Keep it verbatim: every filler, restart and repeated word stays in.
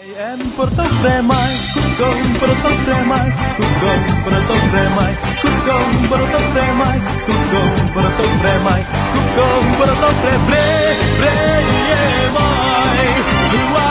em portão cremai, cucão portão cremai, cucão portão cremai, cucão portão cremai, cucão portão cremai, cucão portão cremai, bre bre ye mai.